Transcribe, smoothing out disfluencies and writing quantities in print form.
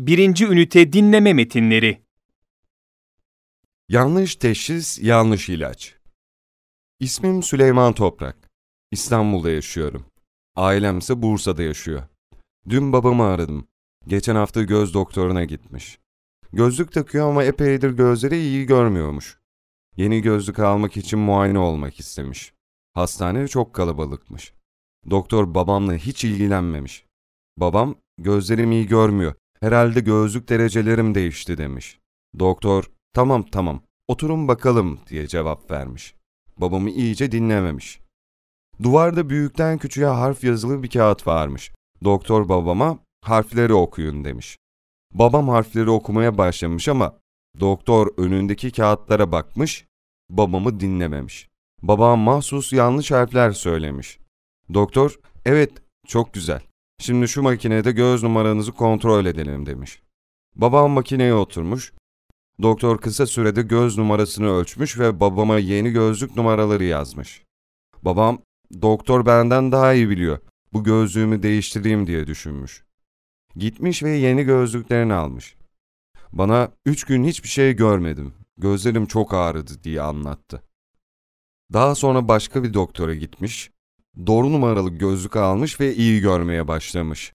Birinci ünite dinleme metinleri. Yanlış teşhis, yanlış ilaç. İsmim Süleyman Toprak. İstanbul'da yaşıyorum. Ailem ise Bursa'da yaşıyor. Dün babamı aradım. Geçen hafta göz doktoruna gitmiş. Gözlük takıyor ama epeydir gözleri iyi görmüyormuş. Yeni gözlük almak için muayene olmak istemiş. Hastane çok kalabalıkmış. Doktor babamla hiç ilgilenmemiş. Babam, gözlerim iyi görmüyor. Herhalde gözlük derecelerim değişti demiş. Doktor, tamam, oturun bakalım diye cevap vermiş. Babamı iyice dinlememiş. Duvarda büyükten küçüğe harf yazılı bir kağıt varmış. Doktor babama harfleri okuyun demiş. Babam harfleri okumaya başlamış ama doktor önündeki kağıtlara bakmış, babamı dinlememiş. Babam mahsus yanlış harfler söylemiş. Doktor, evet çok güzel. Şimdi şu makinede göz numaranızı kontrol edelim demiş. Babam makineye oturmuş. Doktor kısa sürede göz numarasını ölçmüş ve babama yeni gözlük numaraları yazmış. Babam, doktor benden daha iyi biliyor. Bu gözlüğümü değiştireyim diye düşünmüş. Gitmiş ve yeni gözlüklerini almış. Bana 3 gün hiçbir şey görmedim. Gözlerim çok ağrıdı diye anlattı. Daha sonra başka bir doktora gitmiş. Doğru numaralı gözlük almış ve iyi görmeye başlamış.